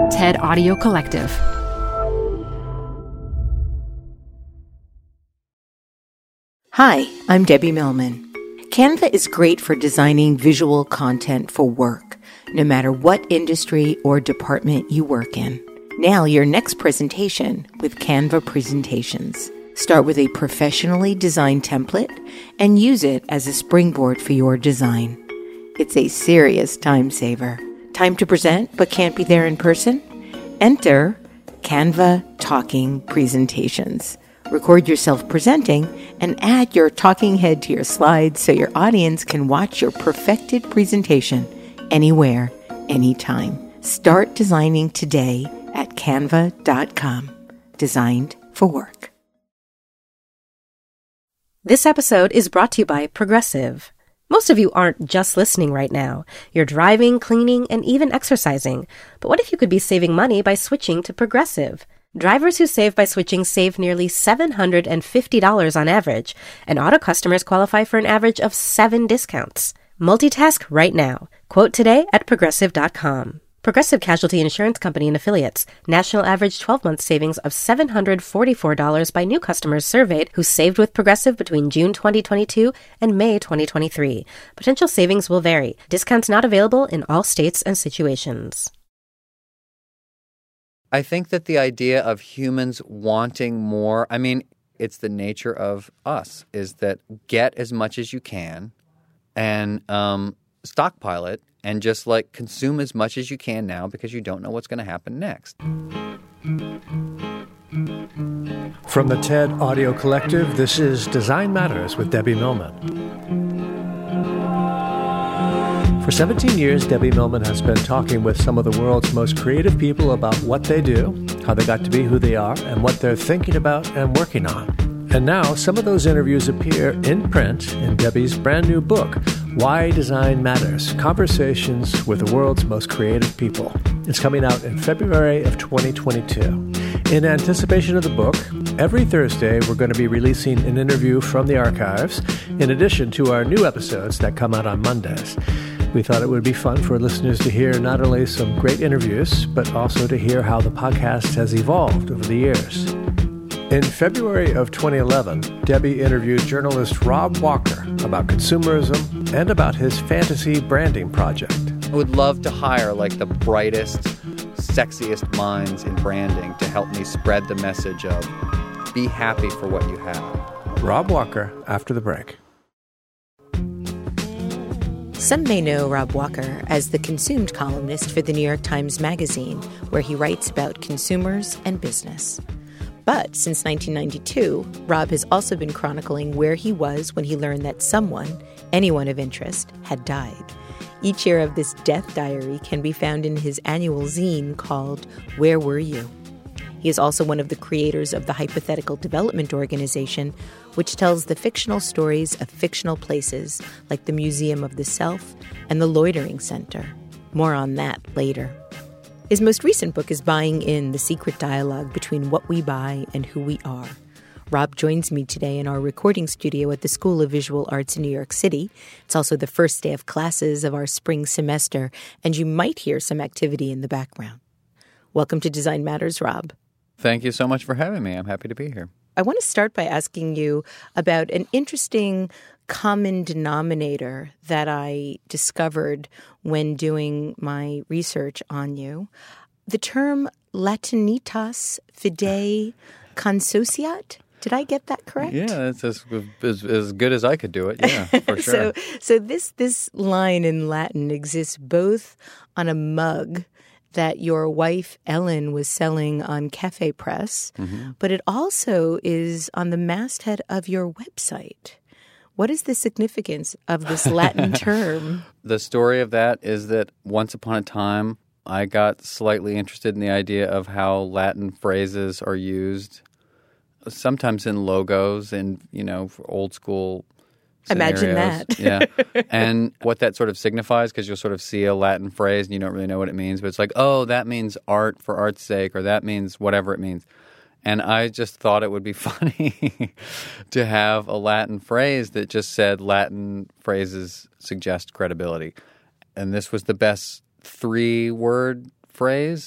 TED Audio Collective. Hi, I'm Debbie Millman. Canva is great for designing visual content for work, no matter what industry or department you work in. Nail your next presentation with Canva Presentations. Start with a professionally designed template and use it as a springboard for your design. It's a serious time saver. Time to present but can't be there in person? Enter Canva Talking Presentations. Record yourself presenting and add your talking head to your slides so your audience can watch your perfected presentation anywhere, anytime. Start designing today at canva.com. Designed for work. This episode is brought to you by Progressive. Most of you aren't just listening right now. You're driving, cleaning, and even exercising. But what if you could be saving money by switching to Progressive? Drivers who save by switching save nearly $750 on average, and auto customers qualify for an average of 7 discounts. Multitask right now. Quote today at Progressive.com. Progressive Casualty Insurance Company and Affiliates. National average 12-month savings of $744 by new customers surveyed who saved with Progressive between June 2022 and May 2023. Potential savings will vary. Discounts not available in all states and situations. I think that the idea of humans wanting more, it's the nature of us, is that get as much as you can and stockpile it and just consume as much as you can now because you don't know what's going to happen next. From the TED Audio Collective, this is Design Matters with Debbie Millman. For 17 years, Debbie Millman has been talking with some of the world's most creative people about what they do, how they got to be who they are, and what they're thinking about and working on. And now, some of those interviews appear in print in Debbie's brand new book, Why Design Matters: Conversations with the World's Most Creative People. It's coming out in February of 2022. In anticipation of the book, every Thursday we're going to be releasing an interview from the archives, in addition to our new episodes that come out on Mondays. We thought it would be fun for listeners to hear not only some great interviews, but also to hear how the podcast has evolved over the years. In February of 2011, Debbie interviewed journalist Rob Walker about consumerism and about his fantasy branding project. I would love to hire the brightest, sexiest minds in branding to help me spread the message of be happy for what you have. Rob Walker after the break. Some may know Rob Walker as the consumed columnist for the New York Times Magazine, where he writes about consumers and business. But since 1992, Rob has also been chronicling where he was when he learned that someone, anyone of interest, had died. Each year of this death diary can be found in his annual zine called Where Were You? He is also one of the creators of the Hypothetical Development Organization, which tells the fictional stories of fictional places like the Museum of the Self and the Loitering Center. More on that later. His most recent book is Buying In: The Secret Dialogue Between What We Buy and Who We Are. Rob joins me today in our recording studio at the School of Visual Arts in New York City. It's also the first day of classes of our spring semester, and you might hear some activity in the background. Welcome to Design Matters, Rob. Thank you so much for having me. I'm happy to be here. I want to start by asking you about an interesting common denominator that I discovered when doing my research on you. The term Latinitas fidei consociat. Did I get that correct? Yeah, that's as good as I could do it. Yeah, for sure. So this line in Latin exists both on a mug that your wife, Ellen, was selling on Cafe Press, but it also is on the masthead of your website. What is the significance of this Latin term? The story of that is that once upon a time, I got slightly interested in the idea of how Latin phrases are used, sometimes in logos and, for old school scenarios. Imagine that. Yeah. And what that sort of signifies, because you'll sort of see a Latin phrase and you don't really know what it means, but it's that means art for art's sake, or that means whatever it means. And I just thought it would be funny to have a Latin phrase that just said Latin phrases suggest credibility. And this was the best 3-word phrase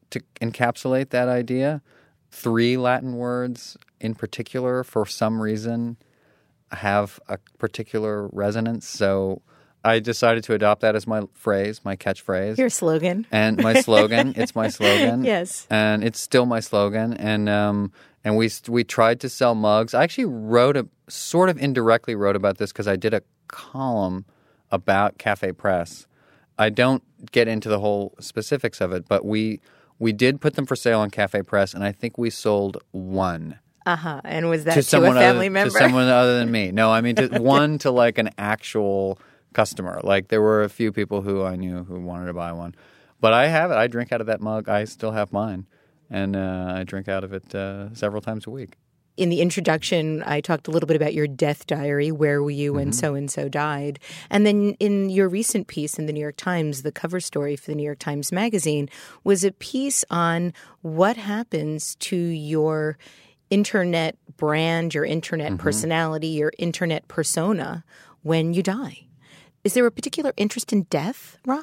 to encapsulate that idea. 3 Latin words in particular, for some reason, have a particular resonance. So I decided to adopt that as my phrase, my catchphrase. Your slogan. And my slogan. It's my slogan. Yes. And it's still my slogan. And we tried to sell mugs. I actually sort of indirectly wrote about this because I did a column about Cafe Press. I don't get into the whole specifics of it, but we did put them for sale on Cafe Press, and I think we sold 1. Uh-huh. And was that to to a family other, member? To someone other than me. No, I mean, one to like an actual customer. Like there were a few people who I knew who wanted to buy one. But I have it. I drink out of that mug. I still have mine. And I drink out of it several times a week. In the introduction, I talked a little bit about your death diary. Where were you when so-and-so died? And then in your recent piece in the New York Times, the cover story for the New York Times Magazine was a piece on what happens to your internet brand, your internet personality, your internet persona when you die. Is there a particular interest in death, Rob?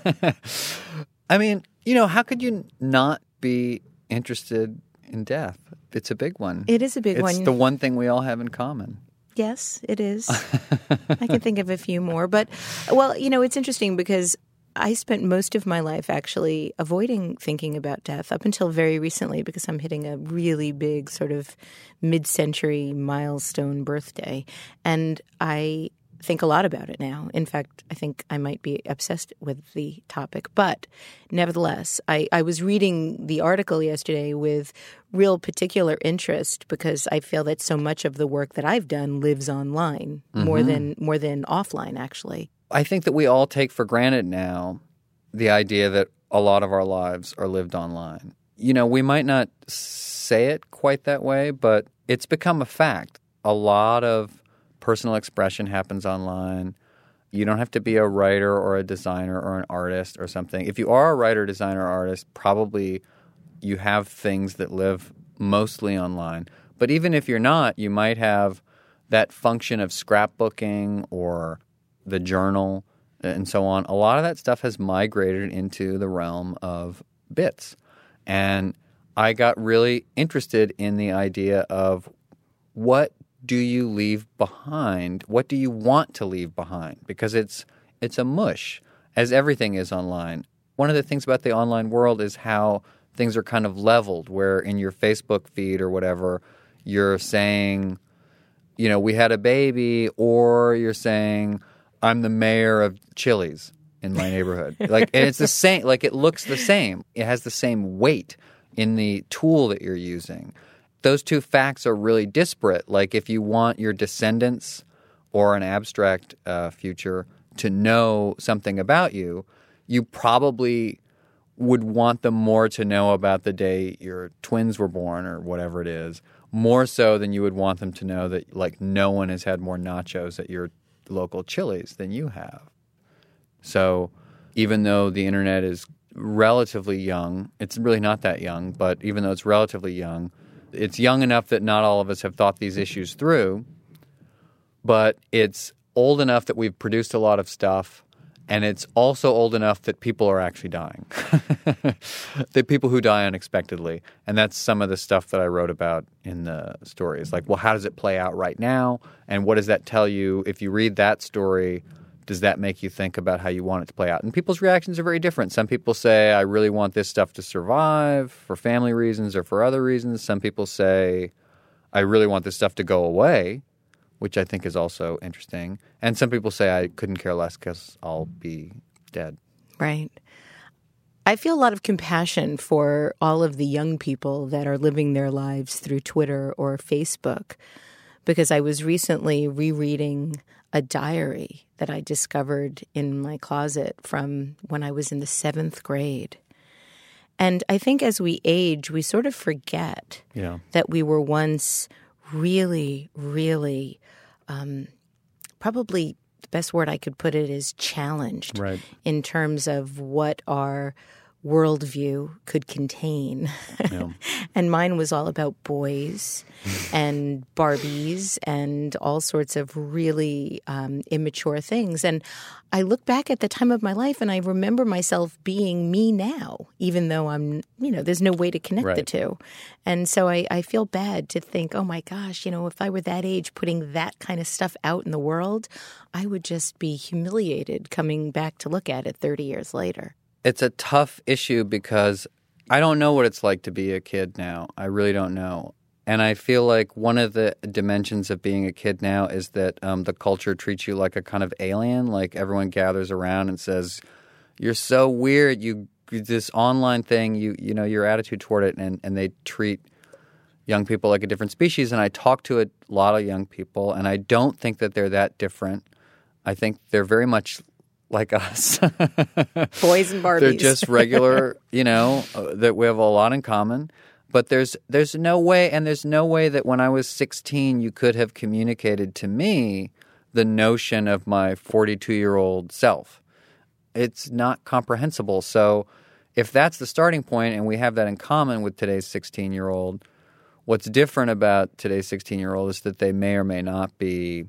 I mean, how could you not be interested in death? It's a big one. It is a big one. It's the one thing we all have in common. Yes, it is. I can think of a few more. But, well, it's interesting because I spent most of my life actually avoiding thinking about death up until very recently because I'm hitting a really big sort of mid-century milestone birthday. And I think a lot about it now. In fact, I think I might be obsessed with the topic. But nevertheless, I was reading the article yesterday with real particular interest because I feel that so much of the work that I've done lives online more than offline, actually. I think that we all take for granted now the idea that a lot of our lives are lived online. We might not say it quite that way, but it's become a fact. A lot of personal expression happens online. You don't have to be a writer or a designer or an artist or something. If you are a writer, designer, or artist, probably you have things that live mostly online. But even if you're not, you might have that function of scrapbooking or the journal and so on. A lot of that stuff has migrated into the realm of bits. And I got really interested in the idea of what do you leave behind? What do you want to leave behind? Because it's a mush, as everything is online. One of the things about the online world is how things are kind of leveled, where in your Facebook feed or whatever, you're saying, we had a baby, or you're saying, I'm the mayor of Chili's in my neighborhood. And it's the same. It looks the same. It has the same weight in the tool that you're using. Those two facts are really disparate. If you want your descendants or an abstract future to know something about you, you probably would want them more to know about the day your twins were born or whatever it is, more so than you would want them to know that no one has had more nachos at your local Chili's than you have. So even though the internet is relatively young, it's really not that young, but even though it's relatively young, it's young enough that not all of us have thought these issues through, but it's old enough that we've produced a lot of stuff, and it's also old enough that people are actually dying. The people who die unexpectedly. And that's some of the stuff that I wrote about in the story. It's how does it play out right now? And what does that tell you? If you read that story, does that make you think about how you want it to play out? And people's reactions are very different. Some people say, I really want this stuff to survive for family reasons or for other reasons. Some people say, I really want this stuff to go away, which I think is also interesting. And some people say, I couldn't care less because I'll be dead. Right. I feel a lot of compassion for all of the young people that are living their lives through Twitter or Facebook, because I was recently rereading a diary that I discovered in my closet from when I was in the 7th grade. And I think as we age, we sort of forget that we were once really, really, probably the best word I could put it is challenged, right, in terms of what our worldview could contain. Yeah. And mine was all about boys and Barbies and all sorts of really immature things. And I look back at the time of my life and I remember myself being me now, even though I'm, there's no way to connect the two. And so I feel bad to think, oh my gosh, if I were that age putting that kind of stuff out in the world, I would just be humiliated coming back to look at it 30 years later. It's a tough issue because I don't know what it's like to be a kid now. I really don't know. And I feel like one of the dimensions of being a kid now is that the culture treats you like a kind of alien. Like everyone gathers around and says, "You're so weird. This online thing. Your attitude toward it." And they treat young people like a different species. And I talk to a lot of young people, and I don't think that they're that different. I think they're very much like us. Boys and Barbies. They're just regular, that we have a lot in common. But there's no way, and there's no way that when I was 16 you could have communicated to me the notion of my 42-year-old self. It's not comprehensible. So if that's the starting point and we have that in common with today's 16-year-old, what's different about today's 16-year-old is that they may or may not be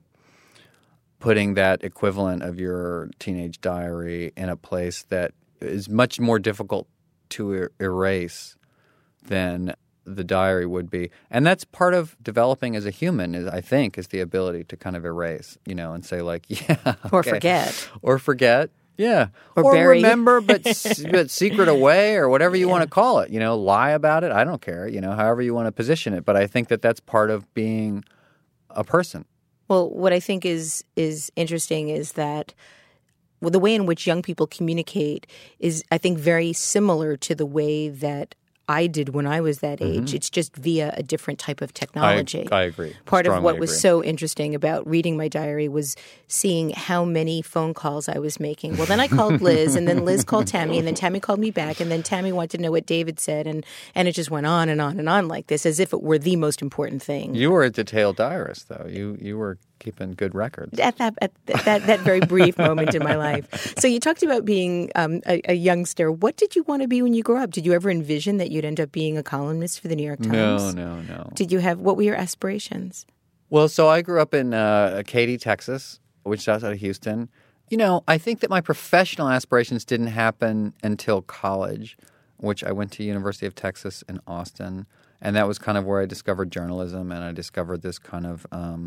putting that equivalent of your teenage diary in a place that is much more difficult to erase than the diary would be. And that's part of developing as a human, is the ability to kind of erase, and say like, yeah. Okay. Or forget. Or forget, yeah. Or bury. Remember, but secret away, or whatever you want to call it. Lie about it. I don't care, however you want to position it. But I think that that's part of being a person. Well, what I think is interesting is that the way in which young people communicate is, I think, very similar to the way that I did when I was that age. It's just via a different type of technology. I agree. Part of what was so interesting about reading my diary was seeing how many phone calls I was making. Well, then I called Liz, and then Liz called Tammy, and then Tammy called me back, and then Tammy wanted to know what David said, and it just went on and on and on like this, as if it were the most important thing. You were a detailed diarist, though. You were keeping good records. At that very brief moment in my life. So you talked about being a youngster. What did you want to be when you grew up? Did you ever envision that you'd end up being a columnist for the New York Times? No. What were your aspirations? Well, so I grew up in Katy, Texas, which is outside of Houston. I think that my professional aspirations didn't happen until college, which I went to University of Texas in Austin. And that was kind of where I discovered journalism, and I discovered this kind of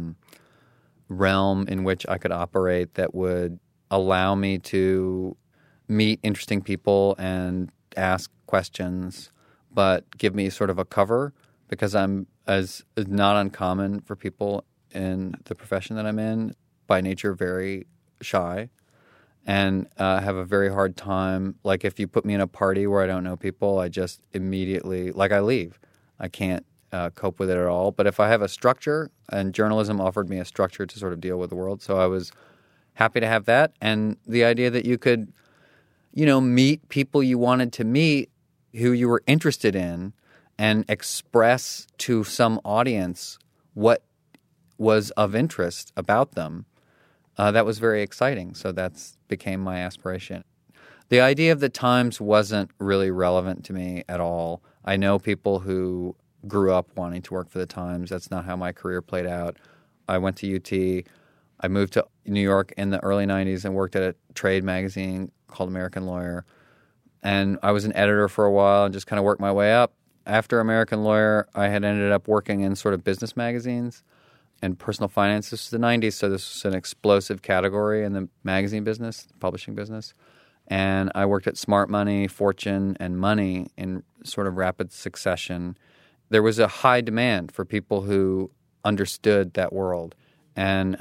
realm in which I could operate that would allow me to meet interesting people and ask questions, but give me sort of a cover, because I'm as not uncommon for people in the profession that I'm in, by nature very shy, and have a very hard time. Like if you put me in a party where I don't know people, I just immediately, I leave. I can't cope with it at all. But if I have a structure, and journalism offered me a structure to sort of deal with the world, so I was happy to have that. And the idea that you could, meet people you wanted to meet, who you were interested in, and express to some audience what was of interest about them, that was very exciting. So that became my aspiration. The idea of the Times wasn't really relevant to me at all. I know people who grew up wanting to work for the Times. That's not how my career played out. I went to UT. I moved to New York in the early 90s and worked at a trade magazine called American Lawyer. And I was an editor for a while and just kind of worked my way up. After American Lawyer, I had ended up working in sort of business magazines and personal finance. This was the 90s, so this was an explosive category in the magazine business, the publishing business. And I worked at Smart Money, Fortune, and Money in sort of rapid succession. There was a high demand for people who understood that world. And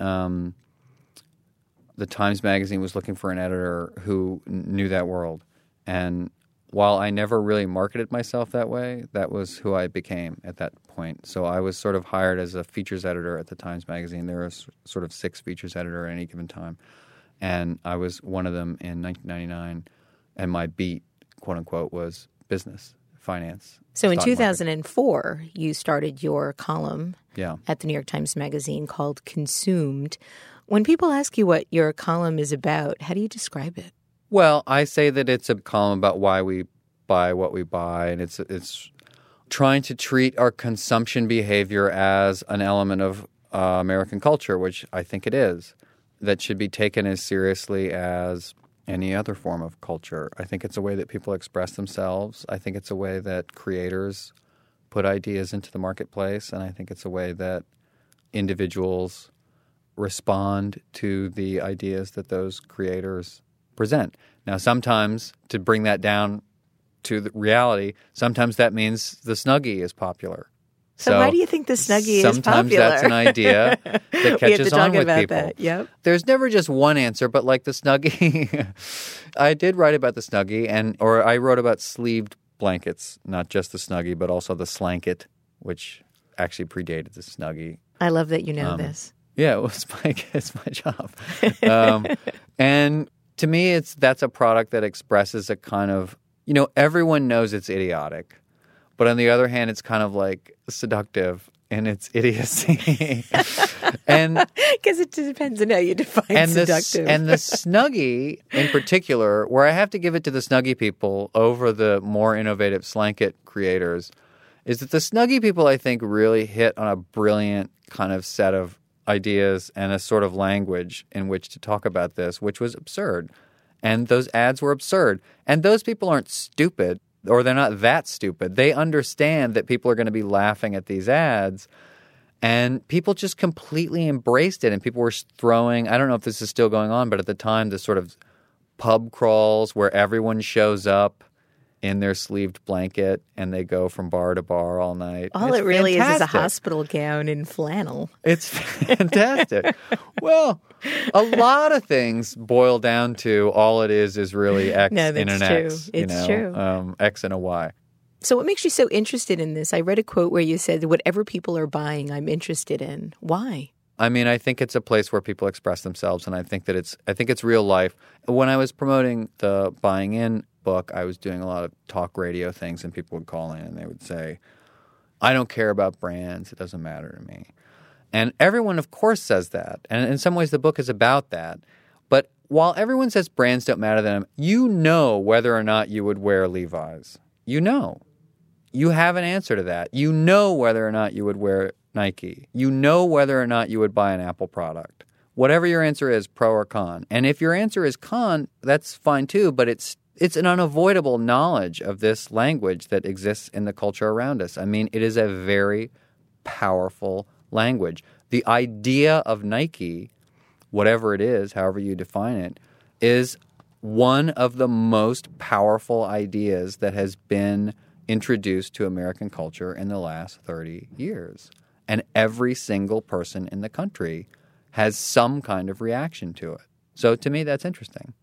the Times Magazine was looking for an editor who knew that world. And while I never really marketed myself that way, that was who I became at that point. So I was sort of hired as a features editor at the Times Magazine. There was sort of 6 features editor at any given time. And I was one of them in 1999. And my beat, quote unquote, was business, finance. So in 2004, you started your column Yeah. at the New York Times Magazine called Consumed. When people ask you what your column is about, how do you describe it? Well, I say that it's a column about why we buy what we buy, and it's trying to treat our consumption behavior as an element of American culture, which I think it is, that should be taken as seriously as any other form of culture. I think it's a way that people express themselves. I think it's a way that creators put ideas into the marketplace, and I think it's a way that individuals respond to the ideas that those creators present. Now, sometimes, to bring that down to the reality, sometimes that means the Snuggie is popular. So why do you think the Snuggie is popular? Sometimes that's an idea that catches on with people. That. Yep. There's never just one answer, but like the Snuggie, I did write about the Snuggie, or I wrote about sleeved blankets, not just the Snuggie, but also the Slanket, which actually predated the Snuggie. I love that you know this. Yeah, it's my job. And to me, that's a product that expresses a kind of, everyone knows it's idiotic. But on the other hand, it's kind of like seductive in its idiocy. And because it depends on how you define seductive. And the Snuggie in particular, where I have to give it to the Snuggie people over the more innovative Slanket creators, is that the Snuggie people, I think, really hit on a brilliant kind of set of ideas and a sort of language in which to talk about this, which was absurd. And those ads were absurd. And those people aren't stupid. Or they're not that stupid. They understand that people are going to be laughing at these ads, and people just completely embraced it. And people were throwing, I don't know if this is still going on, but at the time, the sort of pub crawls where everyone shows up in their sleeved blanket and they go from bar to bar all night. All it really is a hospital gown in flannel. It's fantastic. Well, a lot of things boil down to all it is really X in an X. It's true. X and a Y. So what makes you so interested in this? I read a quote where you said, whatever people are buying, I'm interested in. Why? I mean, I think it's a place where people express themselves, and I think it's real life. When I was promoting the Buying In book, I was doing a lot of talk radio things, and people would call in and they would say, I don't care about brands. It doesn't matter to me. And everyone, of course, says that. And in some ways, the book is about that. But while everyone says brands don't matter to them, you know whether or not you would wear Levi's. You know. You have an answer to that. You know whether or not you would wear Nike. You know whether or not you would buy an Apple product. Whatever your answer is, pro or con. And if your answer is con, that's fine too, but it's an unavoidable knowledge of this language that exists in the culture around us. I mean, it is a very powerful language. The idea of Nike, whatever it is, however you define it, is one of the most powerful ideas that has been introduced to American culture in the last 30 years. And every single person in the country has some kind of reaction to it. So to me, that's interesting.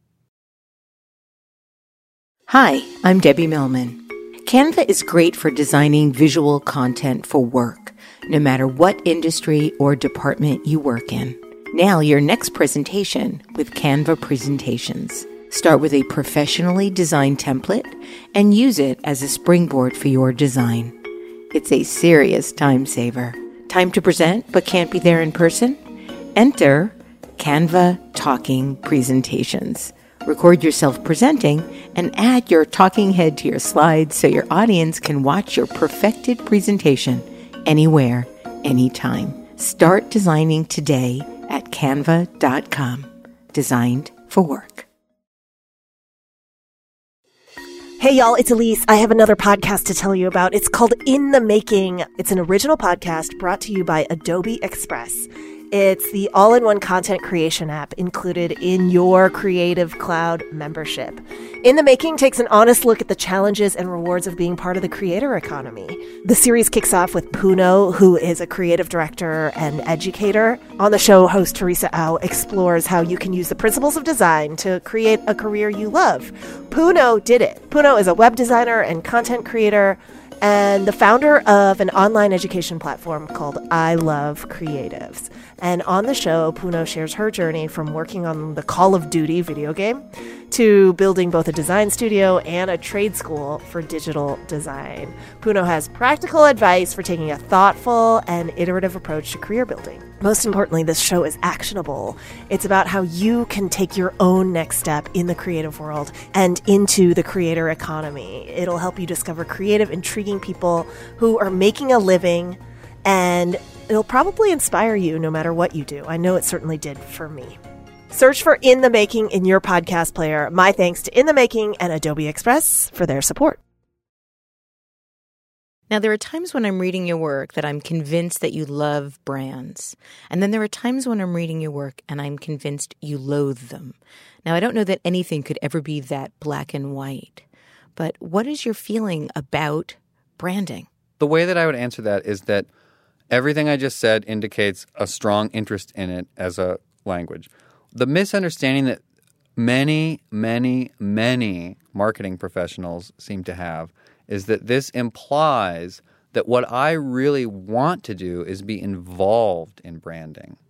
Hi, I'm Debbie Millman. Canva is great for designing visual content for work, no matter what industry or department you work in. Nail your next presentation with Canva Presentations. Start with a professionally designed template and use it as a springboard for your design. It's a serious time saver. Time to present but can't be there in person? Enter Canva Talking Presentations. Record yourself presenting and add your talking head to your slides so your audience can watch your perfected presentation anywhere, anytime. Start designing today at canva.com. Designed for work. Hey y'all, it's Elise. I have another podcast to tell you about. It's called In the Making. It's an original podcast brought to you by Adobe Express. It's the all-in-one content creation app included in your Creative Cloud membership. In the Making takes an honest look at the challenges and rewards of being part of the creator economy. The series kicks off with Puno, who is a creative director and educator. On the show, host Teresa Au explores how you can use the principles of design to create a career you love. Puno did it. Puno is a web designer and content creator and the founder of an online education platform called I Love Creatives. And on the show, Puno shares her journey from working on the Call of Duty video game to building both a design studio and a trade school for digital design. Puno has practical advice for taking a thoughtful and iterative approach to career building. Most importantly, this show is actionable. It's about how you can take your own next step in the creative world and into the creator economy. It'll help you discover creative, intriguing people who are making a living, and it'll probably inspire you no matter what you do. I know it certainly did for me. Search for In the Making in your podcast player. My thanks to In the Making and Adobe Express for their support. Now, there are times when I'm reading your work that I'm convinced that you love brands. And then there are times when I'm reading your work and I'm convinced you loathe them. Now, I don't know that anything could ever be that black and white. But what is your feeling about branding? The way that I would answer that is that everything I just said indicates a strong interest in it as a language. The misunderstanding that many, many, many marketing professionals seem to have is that this implies that what I really want to do is be involved in branding.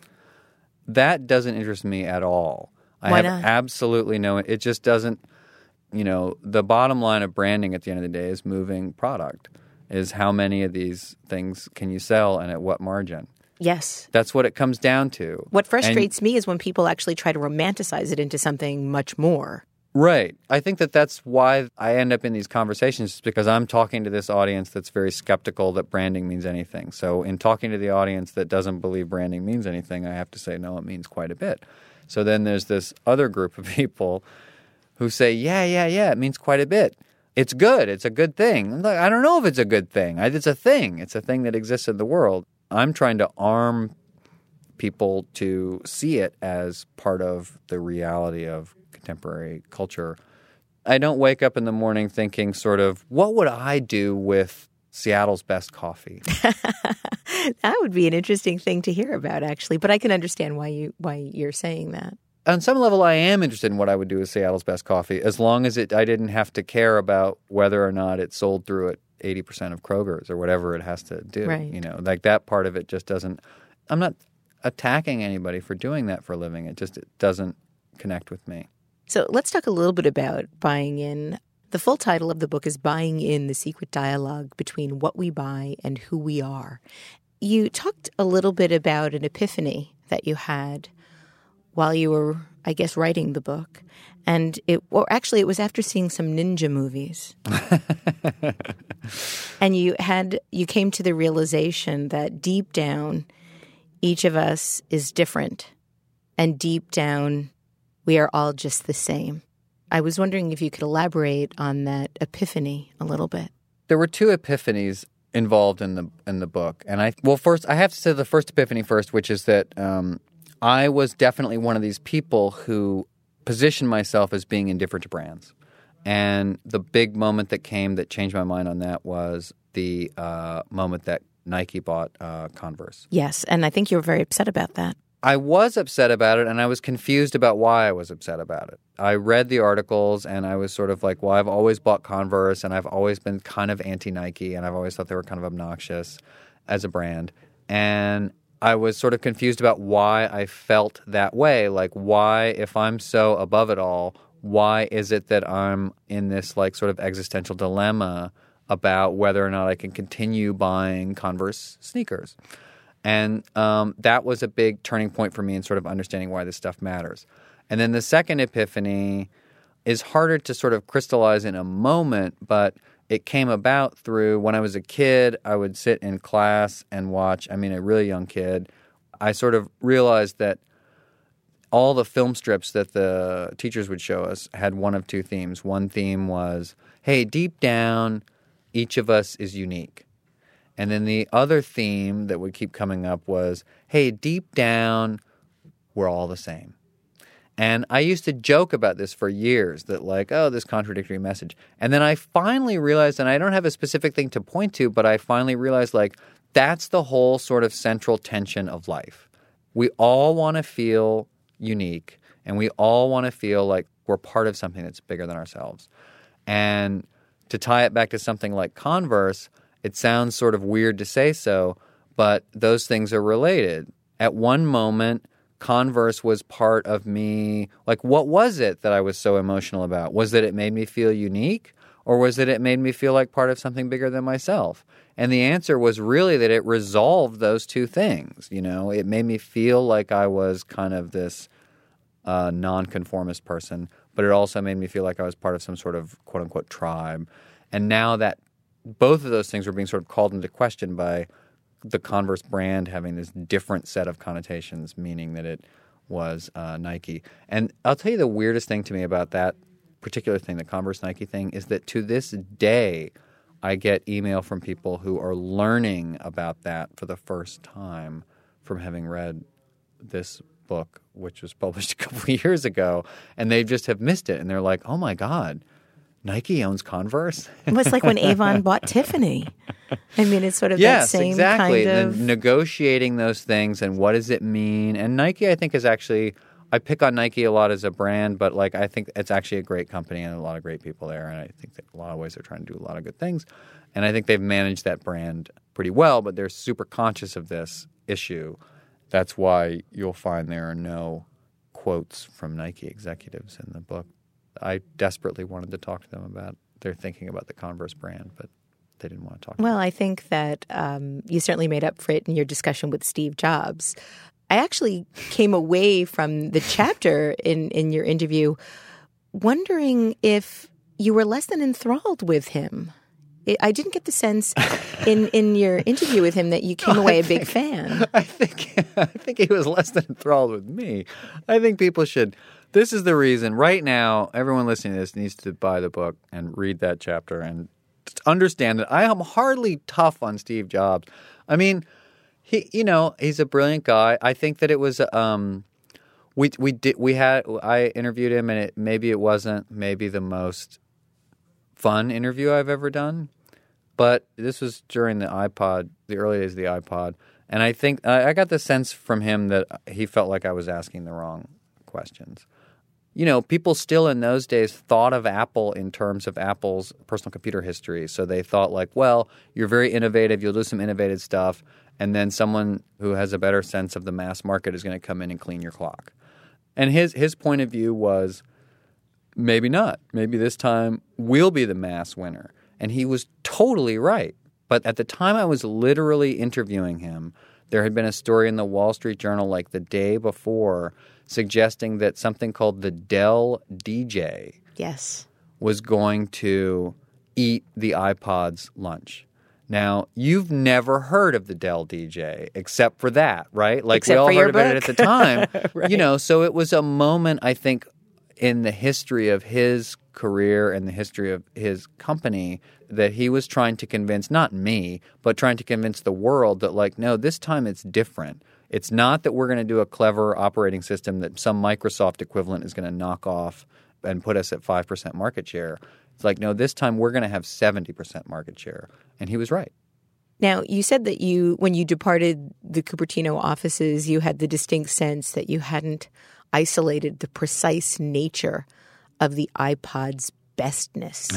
That doesn't interest me at all. Why I not? have absolutely no – it just doesn't – the bottom line of branding at the end of the day is moving product, is how many of these things can you sell and at what margin. Yes. That's what it comes down to. What frustrates me is when people actually try to romanticize it into something much more. Right. I think that that's why I end up in these conversations, because I'm talking to this audience that's very skeptical that branding means anything. So in talking to the audience that doesn't believe branding means anything, I have to say, no, it means quite a bit. So then there's this other group of people who say, yeah, it means quite a bit. It's good. It's a good thing. I don't know if it's a good thing. It's a thing. It's a thing that exists in the world. I'm trying to arm people to see it as part of the reality of contemporary culture. I don't wake up in the morning thinking sort of, what would I do with Seattle's best coffee? That would be an interesting thing to hear about, actually. But I can understand why you're saying that. On some level, I am interested in what I would do with Seattle's best coffee, as long as I didn't have to care about whether or not it sold through at 80% of Kroger's or whatever it has to do. Right. Like that part of it just doesn't – I'm not attacking anybody for doing that for a living. It doesn't connect with me. So let's talk a little bit about buying in. The full title of the book is Buying In: The Secret Dialogue Between What We Buy and Who We Are. You talked a little bit about an epiphany that you had while you were, I guess, writing the book. And it was after seeing some ninja movies. And you came to the realization that deep down, each of us is different. And deep down, we are all just the same. I was wondering if you could elaborate on that epiphany a little bit. There were two epiphanies involved in the book. And first, I have to say the first epiphany first, which is that I was definitely one of these people who positioned myself as being indifferent to brands. And the big moment that came that changed my mind on that was the moment that Nike bought Converse. Yes, and I think you were very upset about that. I was upset about it, and I was confused about why I was upset about it. I read the articles, and I was sort of like, well, I've always bought Converse, and I've always been kind of anti-Nike, and I've always thought they were kind of obnoxious as a brand. And I was sort of confused about why I felt that way. Like, why, if I'm so above it all, why is it that I'm in this like sort of existential dilemma about whether or not I can continue buying Converse sneakers? And that was a big turning point for me in sort of understanding why this stuff matters. And then the second epiphany is harder to sort of crystallize in a moment, but it came about through when I was a kid, I would sit in class and watch, a really young kid. I sort of realized that all the film strips that the teachers would show us had one of two themes. One theme was, hey, deep down, each of us is unique. And then the other theme that would keep coming up was, hey, deep down, we're all the same. And I used to joke about this for years, that like, oh, this contradictory message. And then I finally realized, and I don't have a specific thing to point to, but I finally realized like that's the whole sort of central tension of life. We all want to feel unique, and we all want to feel like we're part of something that's bigger than ourselves. And to tie it back to something like Converse, it sounds sort of weird to say so, but those things are related. at one moment, Converse was part of me. Like, what was it that I was so emotional about? Was that it made me feel unique? Or was it made me feel like part of something bigger than myself? And the answer was really that it resolved those two things. You know, it made me feel like I was kind of this nonconformist person, but it also made me feel like I was part of some sort of quote-unquote tribe. And now that both of those things were being sort of called into question by the Converse brand having this different set of connotations, meaning that it was Nike. And I'll tell you the weirdest thing to me about that particular thing, the Converse Nike thing, is that to this day, I get email from people who are learning about that for the first time from having read this book, which was published a couple of years ago, and they just have missed it. And they're like, oh my God, Nike owns Converse? It was like when Avon bought Tiffany. I mean, it's sort of that same exactly. kind of... negotiating those things and what does it mean. And Nike, I think, is actually... I pick on Nike a lot as a brand, but like I think it's actually a great company and a lot of great people there. And I think that in a lot of ways they're trying to do a lot of good things. And I think they've managed that brand pretty well, but they're super conscious of this issue. That's why you'll find there are no quotes from Nike executives in the book. I desperately wanted to talk to them about their thinking about the Converse brand, but they didn't want to talk to me. Well, I think that you certainly made up for it in your discussion with Steve Jobs. I actually came away from the chapter in your interview wondering if you were less than enthralled with him. I didn't get the sense in your interview with him that you came away a big fan. I think he was less than enthralled with me. I think people should. This is the reason. Right now, everyone listening to this needs to buy the book and read that chapter and understand that I am hardly tough on Steve Jobs. I mean, he's a brilliant guy. I think that it was I interviewed him, and maybe it wasn't the most fun interview I've ever done, but this was during the early days of the iPod, and I think I got the sense from him that he felt like I was asking the wrong questions. You know, people still in those days thought of Apple in terms of Apple's personal computer history. So they thought like, well, you're very innovative, you'll do some innovative stuff, and then someone who has a better sense of the mass market is going to come in and clean your clock. And his point of view was, maybe not. Maybe this time we'll be the mass winner. And he was totally right. But at the time I was literally interviewing him, there had been a story in the Wall Street Journal like the day before suggesting that something called the Dell DJ was going to eat the iPod's lunch. Now, you've never heard of the Dell DJ except for that, right? Like except we all heard about it at the time. Right. You know, so it was a moment, I think, in the history of his career and the history of his company that he was trying to convince, not me, but trying to convince the world that like, no, this time it's different. It's not that we're going to do a clever operating system that some Microsoft equivalent is going to knock off and put us at 5% market share. It's like, no, this time we're going to have 70% market share. And he was right. Now, you said that when you departed the Cupertino offices, you had the distinct sense that you hadn't isolated the precise nature of the iPod's bestness.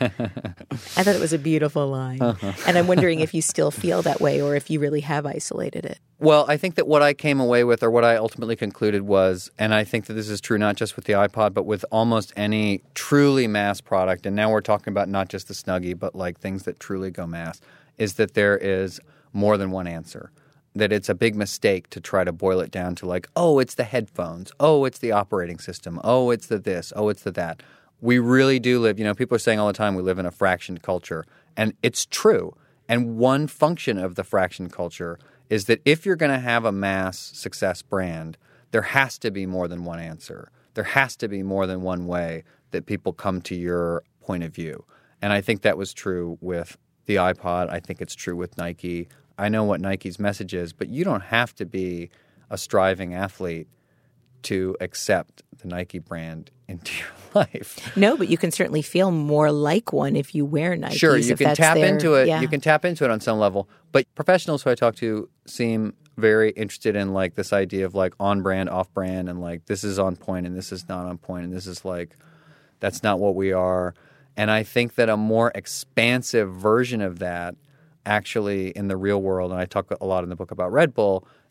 I thought it was a beautiful line. And I'm wondering if you still feel that way or if you really have isolated it. Well, I think that what I came away with or what I ultimately concluded was, and I think that this is true not just with the iPod, but with almost any truly mass product, and now we're talking about not just the Snuggie, but like things that truly go mass, is that there is more than one answer. That it's a big mistake to try to boil it down to like, oh, it's the headphones, oh, it's the operating system, oh, it's the this, oh, it's the that. We really do live, people are saying all the time we live in a fractioned culture, and it's true. And one function of the fractioned culture is that if you're going to have a mass success brand, there has to be more than one answer. There has to be more than one way that people come to your point of view. And I think that was true with the iPod. I think it's true with Nike. I know what Nike's message is, but you don't have to be a striving athlete to accept the Nike brand into your life. No, but you can certainly feel more like one if you wear Nikes. Sure, you can tap into it. Yeah. You can tap into it on some level. But professionals who I talk to seem very interested in like this idea of like on brand, off brand, and like this is on point and this is not on point, and this is like that's not what we are. And I think that a more expansive version of that actually in the real world, and I talk a lot in the book about Red Bull,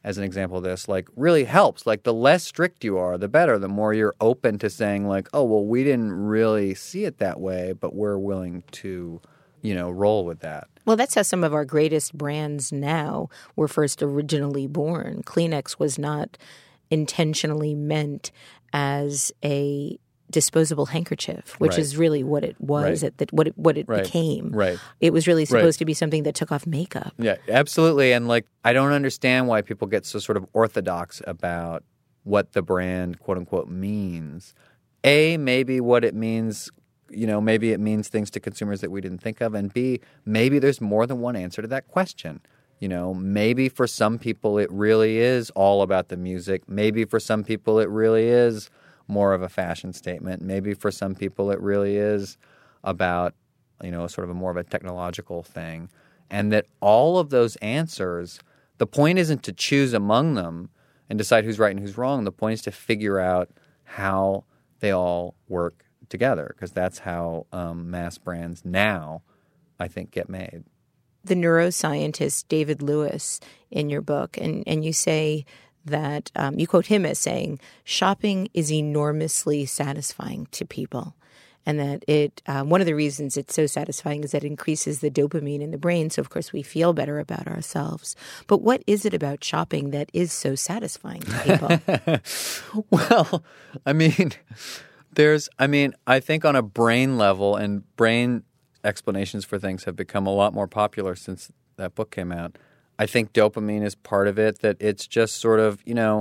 as an example of this, like really helps. Like the less strict you are, the better. The more you're open to saying like, oh, well, we didn't really see it that way, but we're willing to, roll with that. Well, that's how some of our greatest brands now were first originally born. Kleenex was not intentionally meant as a disposable handkerchief, which is really what it was, what it became. Right. It was really supposed to be something that took off makeup. Yeah, absolutely. And like, I don't understand why people get so sort of orthodox about what the brand, quote unquote, means. A, maybe what it means, maybe it means things to consumers that we didn't think of. And B, maybe there's more than one answer to that question. Maybe for some people it really is all about the music. Maybe for some people it really is more of a fashion statement. Maybe for some people it really is about, sort of a more of a technological thing. And that all of those answers, the point isn't to choose among them and decide who's right and who's wrong. The point is to figure out how they all work together, because that's how mass brands now, I think, get made. The neuroscientist David Lewis in your book, and you say that you quote him as saying, shopping is enormously satisfying to people. And that it one of the reasons it's so satisfying is that it increases the dopamine in the brain. So, of course, we feel better about ourselves. But what is it about shopping that is so satisfying to people? Well, I think on a brain level, and brain explanations for things have become a lot more popular since that book came out. I think dopamine is part of it, that it's just sort of,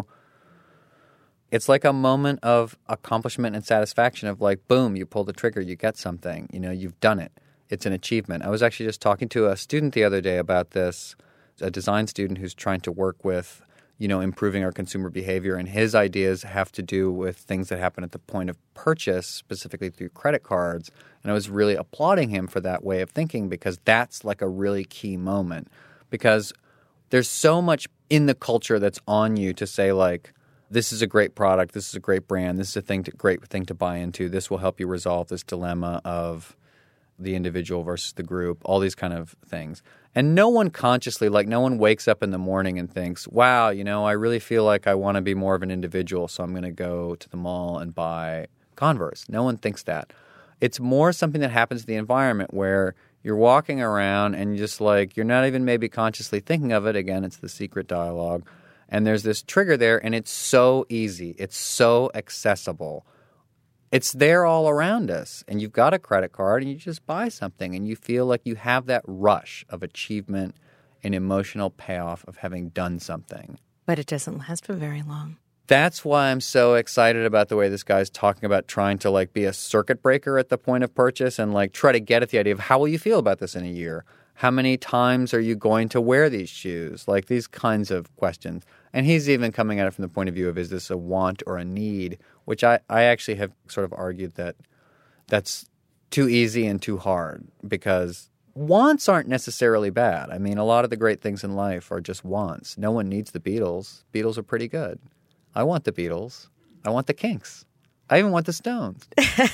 it's like a moment of accomplishment and satisfaction of like, boom, you pull the trigger, you get something, you've done it. It's an achievement. I was actually just talking to a student the other day about this, a design student who's trying to work with, improving our consumer behavior. And his ideas have to do with things that happen at the point of purchase, specifically through credit cards. And I was really applauding him for that way of thinking, because that's like a really key moment. Because there's so much in the culture that's on you to say like, this is a great product, this is a great brand, this is a great thing to buy into, this will help you resolve this dilemma of the individual versus the group, all these kind of things. And no one consciously, like no one wakes up in the morning and thinks, wow, I really feel like I want to be more of an individual, so I'm going to go to the mall and buy Converse. No one thinks that. It's more something that happens in the environment where you're walking around and just like, you're not even maybe consciously thinking of it. Again, it's the secret dialogue. And there's this trigger there, and it's so easy. It's so accessible. It's there all around us. And you've got a credit card, and you just buy something, and you feel like you have that rush of achievement and emotional payoff of having done something. But it doesn't last for very long. That's why I'm so excited about the way this guy's talking about trying to like be a circuit breaker at the point of purchase and like try to get at the idea of how will you feel about this in a year? How many times are you going to wear these shoes? Like these kinds of questions. And he's even coming at it from the point of view of, is this a want or a need? Which I actually have sort of argued that that's too easy and too hard, because wants aren't necessarily bad. I mean, a lot of the great things in life are just wants. No one needs the Beatles. Beatles are pretty good. I want the Beatles. I want the Kinks. I even want the Stones.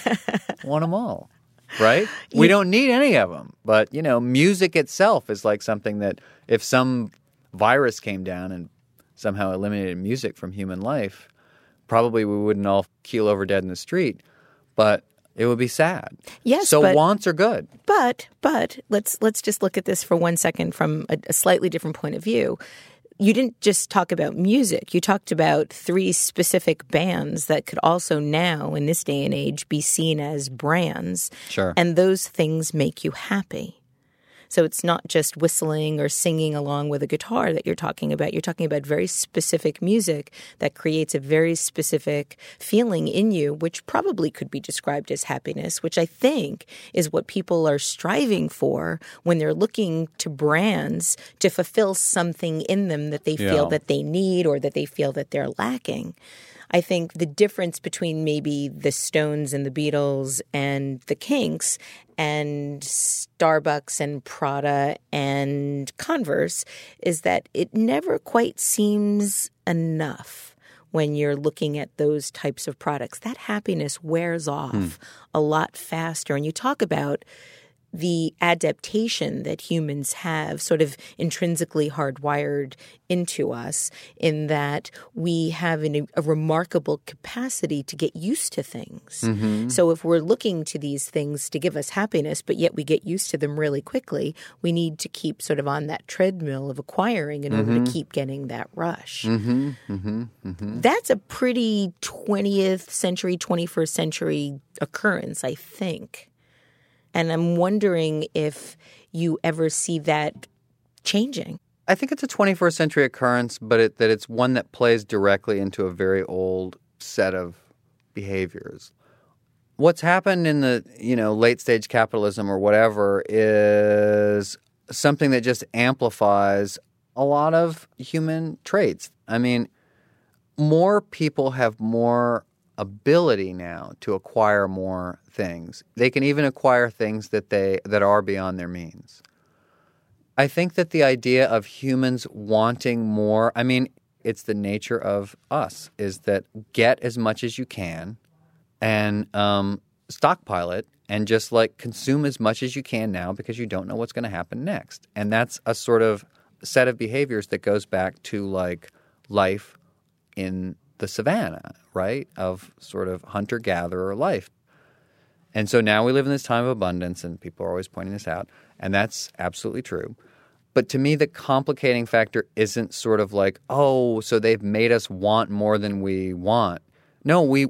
I want them all. Right? We don't need any of them. But, music itself is like something that if some virus came down and somehow eliminated music from human life, probably we wouldn't all keel over dead in the street. But it would be sad. Yes, so wants are good. But let's just look at this for 1 second from a slightly different point of view. You didn't just talk about music. You talked about 3 specific bands that could also now, in this day and age, be seen as brands. Sure. And those things make you happy. So it's not just whistling or singing along with a guitar that you're talking about. You're talking about very specific music that creates a very specific feeling in you, which probably could be described as happiness, which I think is what people are striving for when they're looking to brands to fulfill something in them that they feel that they need or that they feel that they're lacking. I think the difference between maybe the Stones and the Beatles and the Kinks and Starbucks and Prada and Converse is that it never quite seems enough when you're looking at those types of products. That happiness wears off a lot faster. And you talk about the adaptation that humans have sort of intrinsically hardwired into us, in that we have a remarkable capacity to get used to things. Mm-hmm. So if we're looking to these things to give us happiness, but yet we get used to them really quickly, we need to keep sort of on that treadmill of acquiring in order to keep getting that rush. Mm-hmm. Mm-hmm. Mm-hmm. That's a pretty 20th century, 21st century occurrence, I think. And I'm wondering if you ever see that changing. I think it's a 21st century occurrence, but that it's one that plays directly into a very old set of behaviors. What's happened in the, late stage capitalism or whatever is something that just amplifies a lot of human traits. I mean, more people have more ability now to acquire more things. They can even acquire things that are beyond their means. I think that the idea of humans wanting more, I mean, it's the nature of us, is that get as much as you can and stockpile it and just consume as much as you can now because you don't know what's going to happen next. And that's a sort of set of behaviors that goes back to life in the savannah, right, of sort of hunter-gatherer life. And so now we live in this time of abundance, and people are always pointing this out, and that's absolutely true. But to me, the complicating factor isn't sort of so they've made us want more than we want. No, we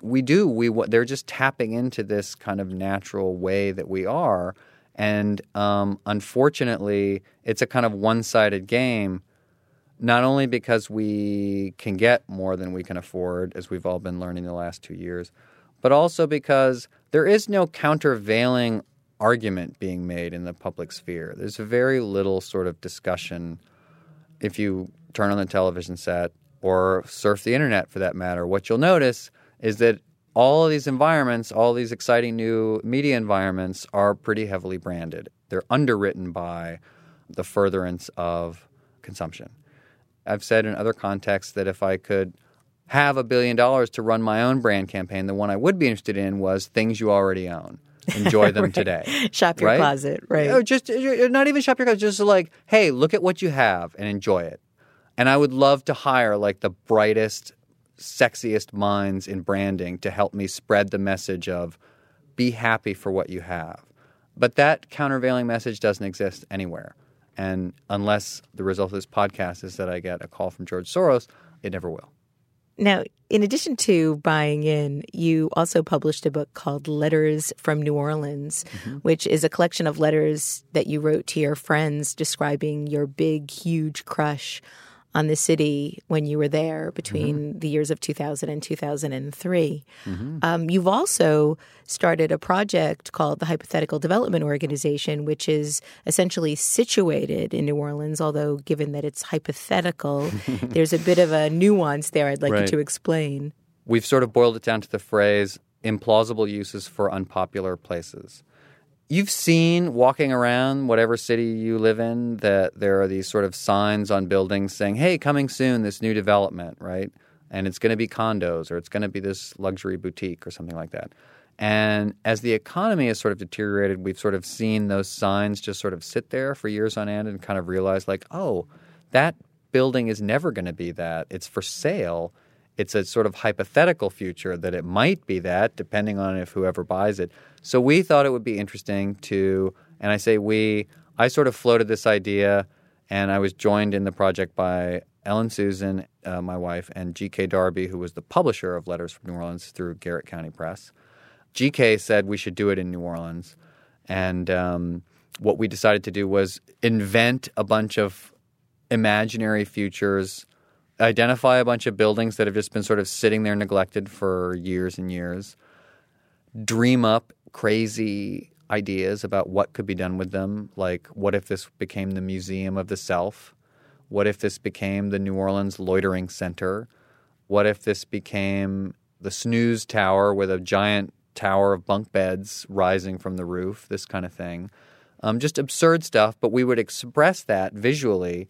do. They're just tapping into this kind of natural way that we are. And unfortunately, it's a kind of one-sided game, not only because we can get more than we can afford, as we've all been learning the last 2 years, but also because there is no countervailing argument being made in the public sphere. There's very little sort of discussion. If you turn on the television set or surf the internet for that matter, what you'll notice is that all of these environments, all these exciting new media environments are pretty heavily branded. They're underwritten by the furtherance of consumption. I've said in other contexts that if I could have $1 billion to run my own brand campaign, the one I would be interested in was things you already own. Enjoy them right. today. Shop your closet, right? Just not even shop your closet, just hey, look at what you have and enjoy it. And I would love to hire the brightest, sexiest minds in branding to help me spread the message of be happy for what you have. But that countervailing message doesn't exist anywhere. And unless the result of this podcast is that I get a call from George Soros, it never will. Now, in addition to buying in, you also published a book called Letters from New Orleans, which is a collection of letters that you wrote to your friends describing your big, huge crush on the city when you were there between the years of 2000 and 2003. You've also started a project called the Hypothetical Development Organization, which is essentially situated in New Orleans, although given that it's hypothetical, there's a bit of a nuance there I'd like you to explain. We've sort of boiled it down to the phrase implausible uses for unpopular places. You've seen walking around whatever city you live in that there are these sort of signs on buildings saying, hey, coming soon, this new development, right? And it's going to be condos or it's going to be this luxury boutique or something like that. And as the economy has sort of deteriorated, we've sort of seen those signs just sort of sit there for years on end and kind of realize oh, that building is never going to be that. It's for sale. It's a sort of hypothetical future that it might be that, depending on if whoever buys it. So we thought it would be interesting to, and I say we, I sort of floated this idea, and I was joined in the project by Ellen Susan, my wife, and G.K. Darby, who was the publisher of Letters from New Orleans through Garrett County Press. G.K. said we should do it in New Orleans, and what we decided to do was invent a bunch of imaginary futures, identify a bunch of buildings that have just been sort of sitting there neglected for years and years, dream up crazy ideas about what could be done with them, like what if this became the Museum of the Self? What if this became the New Orleans Loitering Center? What if this became the Snooze Tower with a giant tower of bunk beds rising from the roof, this kind of thing. Just absurd stuff, but we would express that visually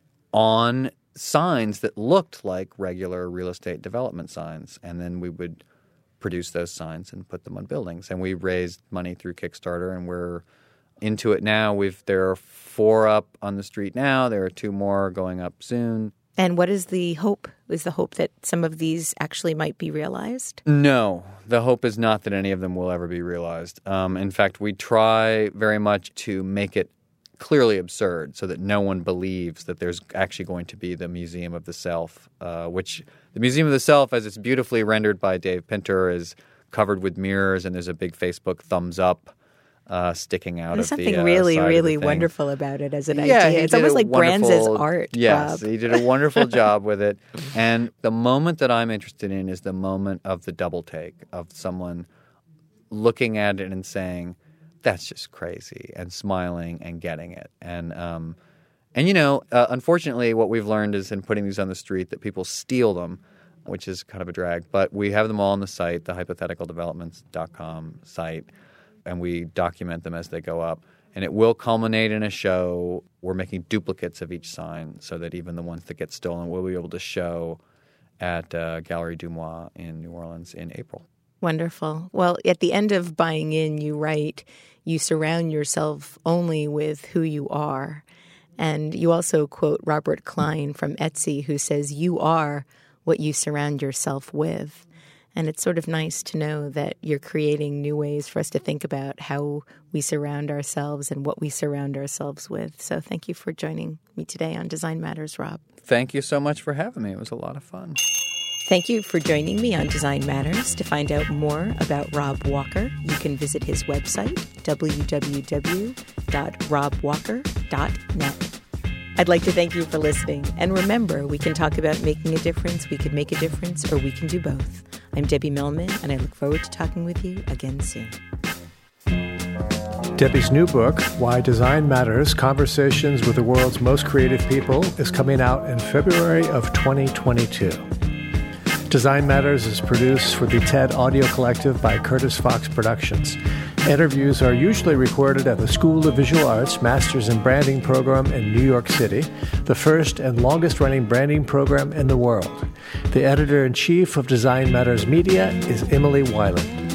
on signs that looked like regular real estate development signs. And then we would produce those signs and put them on buildings. And we raised money through Kickstarter, and we're into it now. There are 4 up on the street now. There are 2 more going up soon. And what is the hope? Is the hope that some of these actually might be realized? No, the hope is not that any of them will ever be realized. In fact, we try very much to make it clearly absurd so that no one believes that there's actually going to be the Museum of the Self, which the Museum of the Self, as it's beautifully rendered by Dave Pinter, is covered with mirrors, and there's a big Facebook thumbs up sticking out There's of the something really, side really of the thing. wonderful about it as an Yeah, idea. It's almost like Brands' art. Yes, Rob. he did a wonderful job with it. And the moment that I'm interested in is the moment of the double take, of someone looking at it and saying, that's just crazy, and smiling and getting it. And unfortunately, what we've learned is in putting these on the street that people steal them, which is kind of a drag. But we have them all on the site, the hypotheticaldevelopments.com site, and we document them as they go up. And it will culminate in a show. We're making duplicates of each sign so that even the ones that get stolen we'll be able to show at Galerie du Moi in New Orleans in April. Wonderful. Well, at the end of Buying In, you write, you surround yourself only with who you are. And you also quote Robert Klein from Etsy, who says, you are what you surround yourself with. And it's sort of nice to know that you're creating new ways for us to think about how we surround ourselves and what we surround ourselves with. So thank you for joining me today on Design Matters, Rob. Thank you so much for having me. It was a lot of fun. Thank you for joining me on Design Matters. To find out more about Rob Walker, you can visit his website, www.robwalker.net. I'd like to thank you for listening. And remember, we can talk about making a difference, we could make a difference, or we can do both. I'm Debbie Millman, and I look forward to talking with you again soon. Debbie's new book, Why Design Matters, Conversations with the World's Most Creative People, is coming out in February of 2022. Design Matters is produced for the TED Audio Collective by Curtis Fox Productions. Interviews are usually recorded at the School of Visual Arts Masters in Branding program in New York City, the first and longest-running branding program in the world. The editor-in-chief of Design Matters Media is Emily Weiland.